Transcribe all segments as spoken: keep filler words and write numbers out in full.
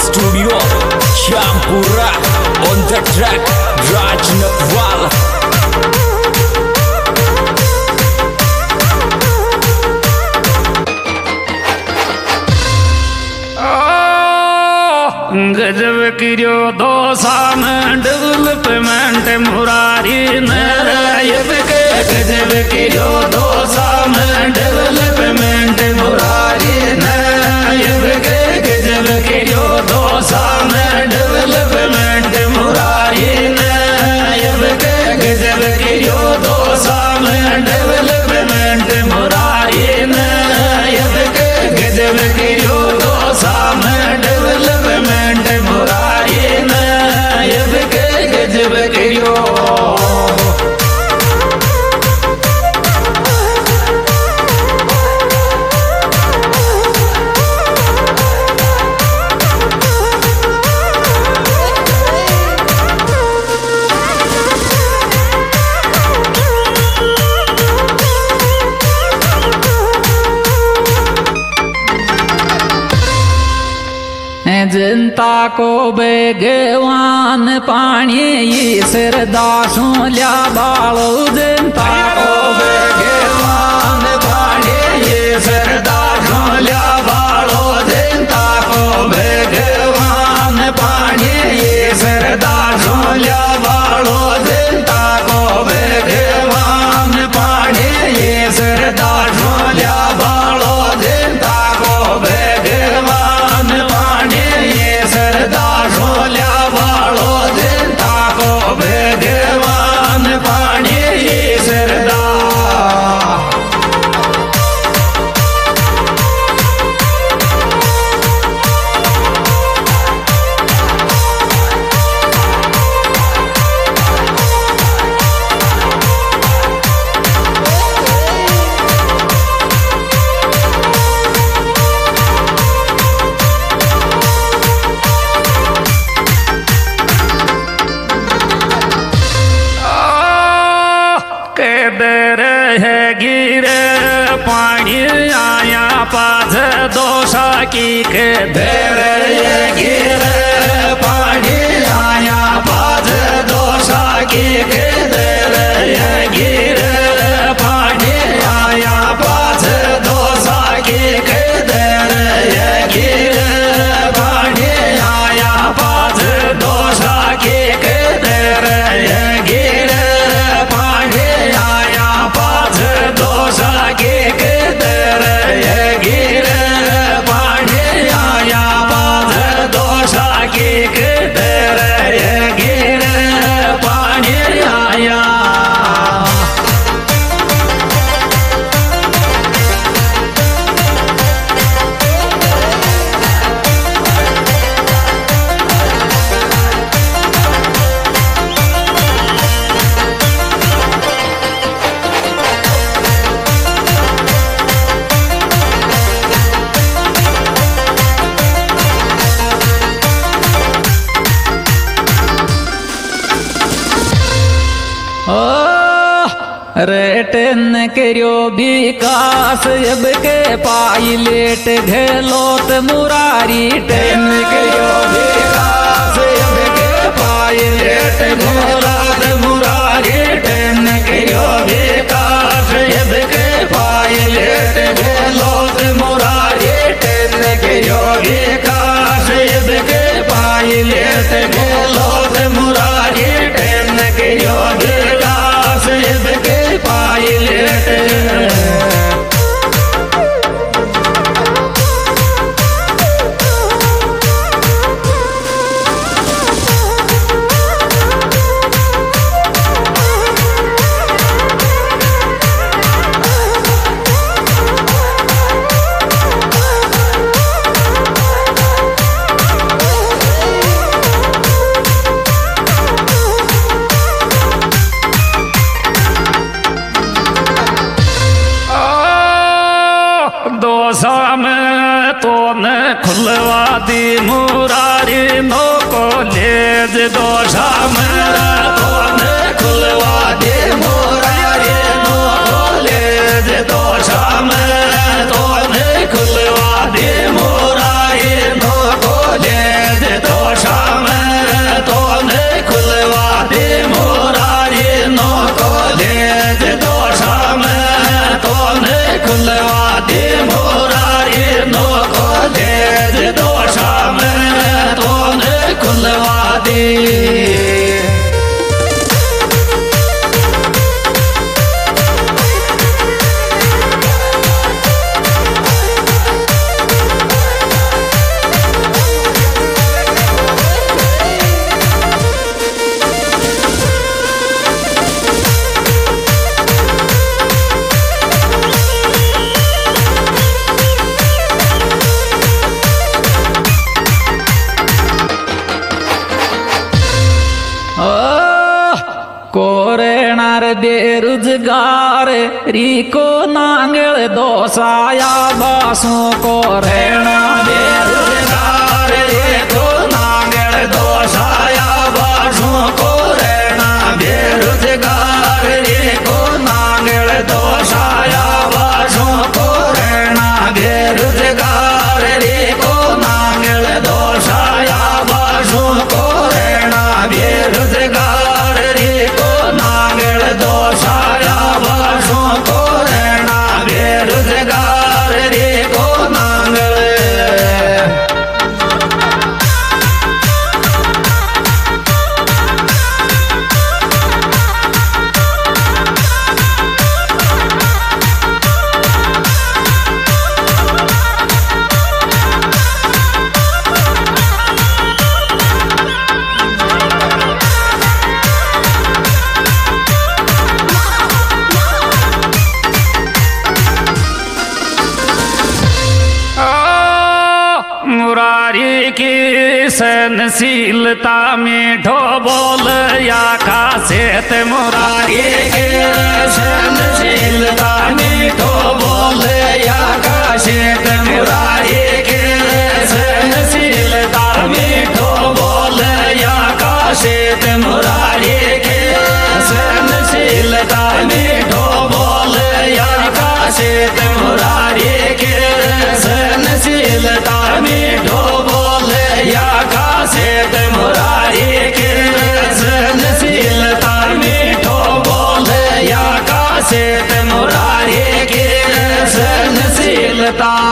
Studio Syampura on the track Raj Natwal. गजब किरो दोसा में डेवलपमेंट मुरारी नारायण के गजब किरो दोसा में डेवलपमेंट मुरारी नारायण के गजब किरो दोसा में डेवलपमेंट मुरारी नारायण के गजब किरो दोसा में डेवलपमेंट मुरारी नारायण के गजब किरो दोसा में डेवलपमेंट मुरारी नायब के गजब कियो। जनता को बेगवान पानी ये सरदासों लिया बालो जनता को बेगवान पानी ये सरदासों लिया बालो जनता को बेगवान पानी ये सरदासों लिया बालो जनता को बेगवान पानी ये सरदासों लिया बालो जनता को बेगवान पानी सरदार ढोलिया वालो जनता को भगवान पानी सरदार। पानी आया पाज दोषा की के देर ये गिर पानी आया पाज दोषा की के देर ये गिर पानी आया पाज दोषा की के देर ये गिर पानी आया पाज दोषा की के देर ये गिर पानी आया पाज दोषा की के दर ये गिर पानी आया पाज दोषा की के दर ये गिर पानी आया। रेटन करो विकास अब के पायलट घेलोत मुरारी टेन करो विकास अब के पायलट घेलोत मुरारी टेन करो विकास अब के पायलट घेलोत मुरारी टेन करो विकास अब के पायलट घेलोत मुरारी टेन करो विकास अब के पायलट। तो न खुलवा दी मुरारी नो कॉलेज दोषा में तो न खुलवा दी मुरारी नो कॉलेज दोषा में तो न खुलवा दी मुरारी नो कॉलेज बेरोजगार रीको नांगल दोसाया बासों को रहना बेरोजगार रीको नांगल दोसाया बासों को रहना बेरोजगार रीको नांगल दोसाया बासों को रहना बेरोजगार रीको नांगल दोसाया बासों को रहना बेरोजगार रीको नांगल दोसाया बासों को रहना बेरोजगार रीको नांगल मुरारी की सहनशीलता में ढोबोल या खासियत मुरारी की सहनशीलता में ढोबोल या खासियत मुरारी की सहनशीलता में ढोबोल या खासियत मुरारी की सहनशीलता में ढोबोल या खासियत मुरारी की सहनशीलता में ढोबोल या खासियत मुरारी के सहनशीलता में ढोबोल या खासियत मुरारी के सहनशीलता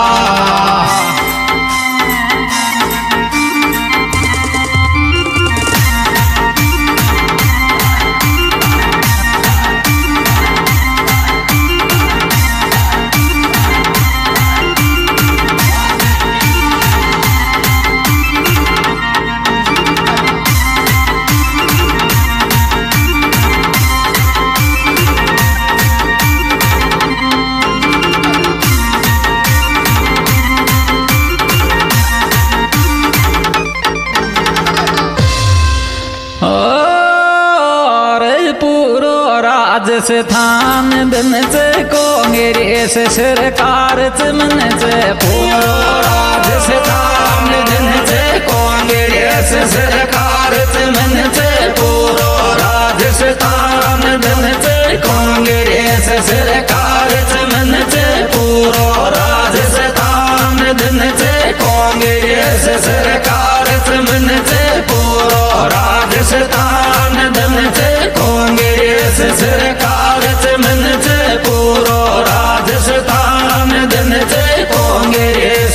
राजस्थान दिन से कांग्रेस सरकार मन से पूरो राजस्थान दिन से कांग्रेस सरकार मन से पूरो राजस्थान दिन से कांग्रेस सरकार मन से पूरो राजस्थान दिन से कांग्रेस सरकार मन से पूरो राजस्थान दिन से कांग्रेस सरकार मन से पूरो राजस्थान दिन से कांग्रेस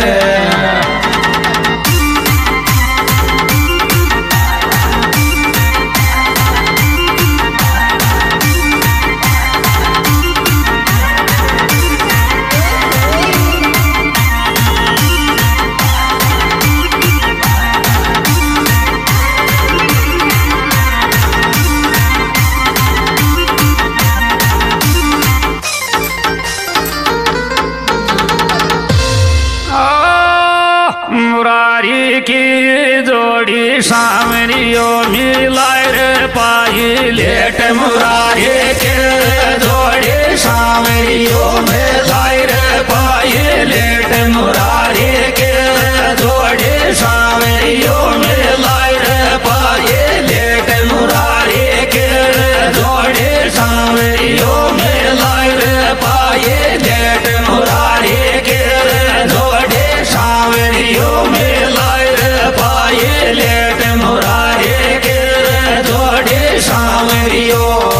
मुरारी की जोड़ी सामरियो मिलाए रे पाई लेट मुरारी के जोड़ी सामरियो मिलाए रे पाई लेट मुरारी के जोड़ी सामरियो मिलाए रे पाई लेट मुरारी के जोड़ी सामरियो मिलाए रे पाई लेट मुरारी के जोड़ी सावरियो मिलाए रे पाए लेट मुरारी के जोड़े सावरियो।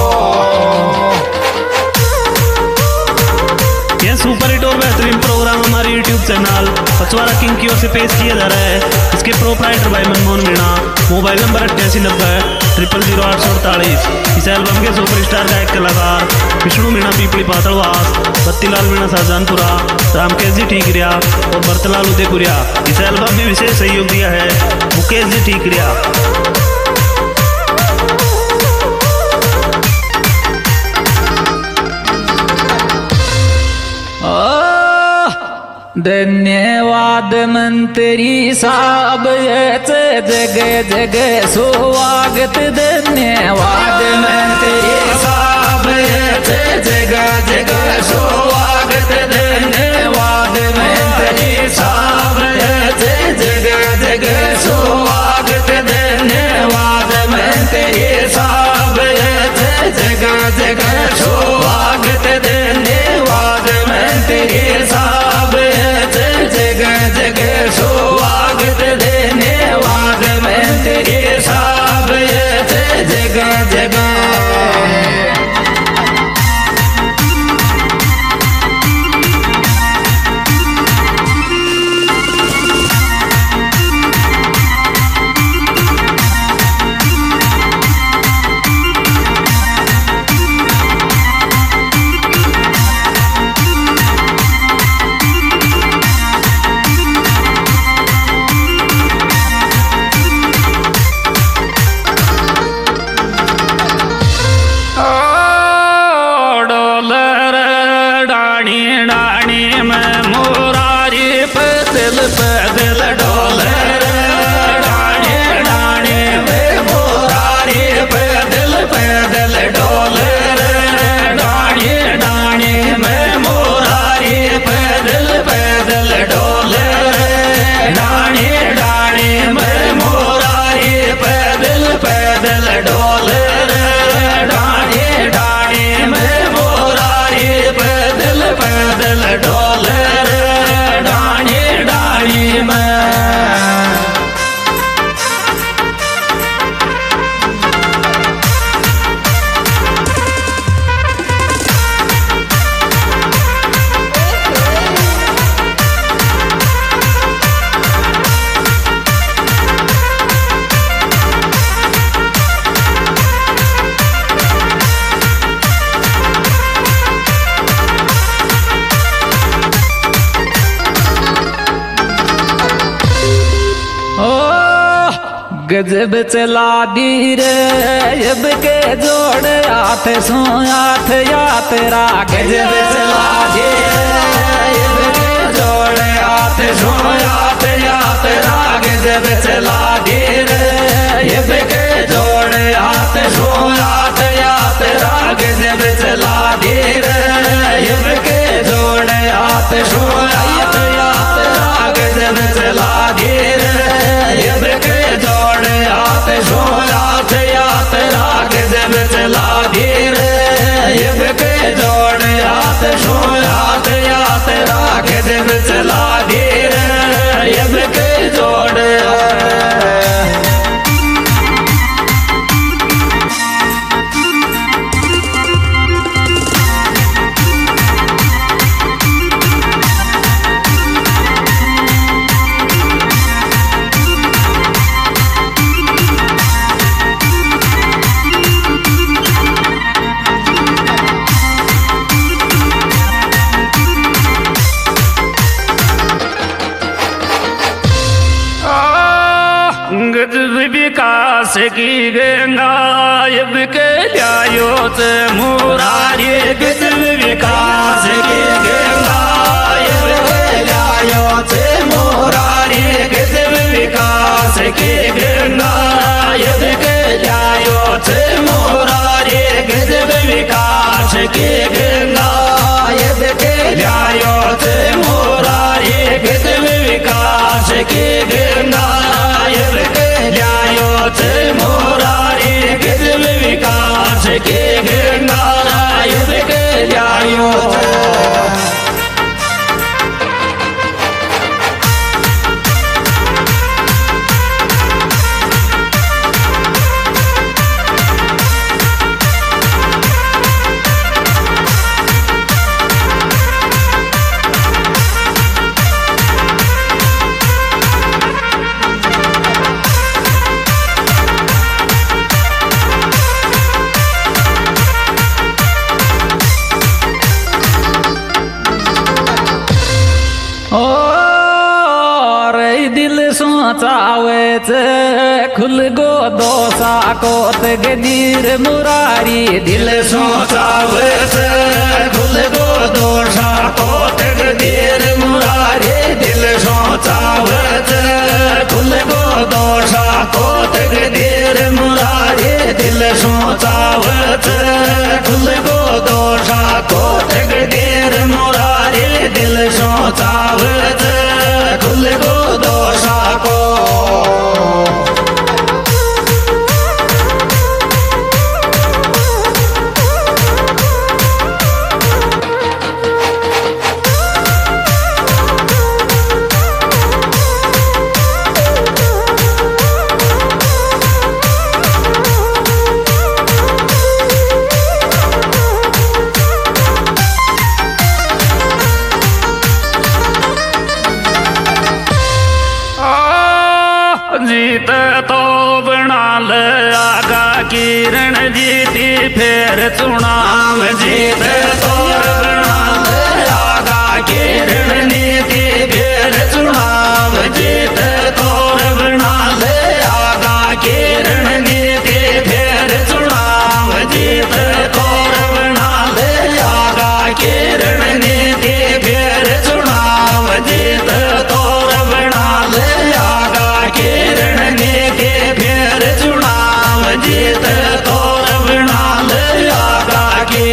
यह सुपर हिट और बेहतरीन प्रोग्राम हमारे यूट्यूब चैनल पचवारा किंग की ओर से पेश किया जा रहा है। इसके प्रोप्राइटर भाई मनमोहन मीणा, मोबाइल नंबर अट्ठासी नब्बे ट्रिपल जीरो आठ सौ अड़तालीस। इस एल्बम के सुपरस्टार गायक कलाकार विष्णु मीणा पीपली पातड़वास, बत्तीलाल मीणा शाहजहानपुरा, रामकेश जी ठीकरिया और बरतलाल उदयपुरिया। इस एल्बम में विशेष सहयोग दिया है मुकेश जी ठीकरिया। धन्यवाद मंत्री साहब याचे जग जग स्वागत धन्यवाद मंत्री साहब याचे जग जग स्वागत धन्यवाद मंत्री साहब याचे जग जग स्वागत धन्यवाद मंत्री साहब याचे जग जग स्वागत धन्यवाद मंत्री साहब जग जग स्वागत धन्यवाद मंत्री साहब जग जग पैदल डोले डाणे डाणे में मोरारी पैदल पैदल डोले डाणे डाणे में मोरारी पैदल पैदल डोले डाणे डाणे में मोरारी पैदल पैदल डोले डाणे डाणे में मोरारी पैदल पैदल डोले डाणे डाणे में गजब चला दी रे अब के जोड़ हाथ सो हाथ यात्रा गजब चला दी रे अब के जोड़ हाथ सो हाथ यात्रा गजब चला दी रे अब के जोड़ हाथ सो हाथ यात्रा गजब चला दी रे अब के जोड़ हाथ सो हाथ यात्रा गजब चला दी रे अब के जोड़ हाथ सो हाथ यात्रा गजब चला दी रे अब के जोड़ हाथ सो हाथ यात्रा गजब चला दी रे अब के जोड़ विकास की गंगा अब के लायो से मुरारी गजब विकास की गंगा अब के लायो से मुरारी गजब विकास की गंगा अब के लायो से मुरारी गजब विकास की गंगा अब के लायो से मुरारी गजब विकास की गंगा अब के लायो से मुरारी गजब विकास की गंगा अब के लायो सोचावेच खुल गो दोसा कोत गदीर मुरारी दिल सोचावेच खुल गो दोषा कोत गदीर मुरारी दिल सोचावेच खुल गो दोषा कोत गदीर मुरारी दिल सोचावेच खुल गो दोषा कोत गदीर मुरारी दिल सोचावेच खुल गो दोषा को जीत तो बना ले आगा किरण जीती फिर चुनाव जीत तो बना ले आगा किरण नीति फिर चुनाव जीत तो बना ले आगा किरण नीति फिर चुनाव जीत तो बना ले आगा किरण नीति फिर चुनाव जीत तो बना ले आगा किरण नीति फिर चुनाव जीत तो बना ले आगा की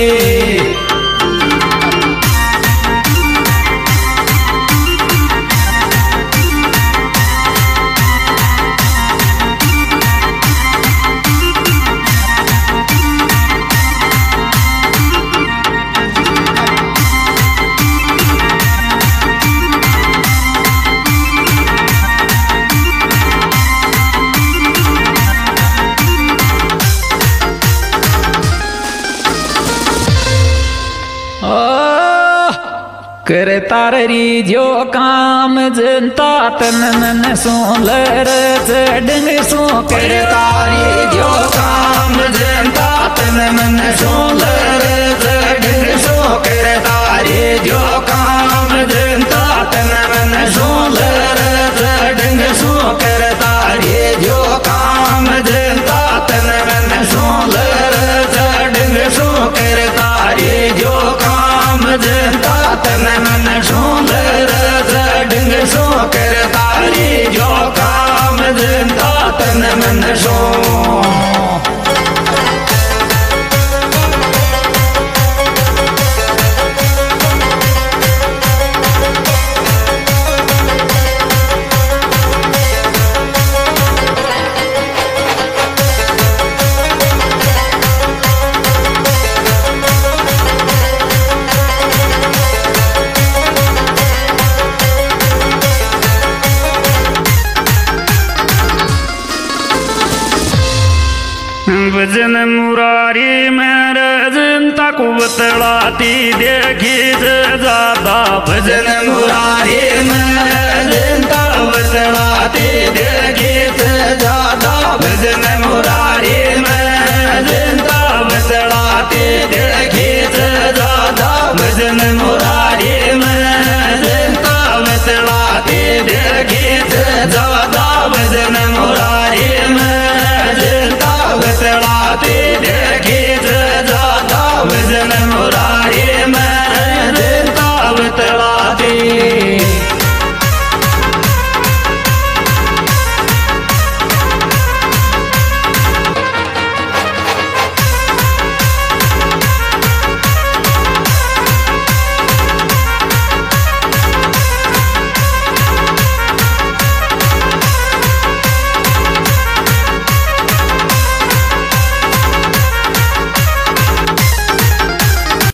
करे तारी जो काम जनता तन मन सो लर चढ़ सो करे तारी जो काम जनता तन मन सो लर चढ़ सो करे तारी जो काम जनता तन मन सो लर चढ़ सो करे तारी जो काम जनता तन मन सो लर चढ़ सो करे तारी जो काम जनता तन मन सो लर चढ़ सो करे तारी जो काम जनता तन मन सो भजन मुरारी मेरे जनता को बतलाती देखी ज्यादा भजन मुरारी मेरे जनता बतलाती देखी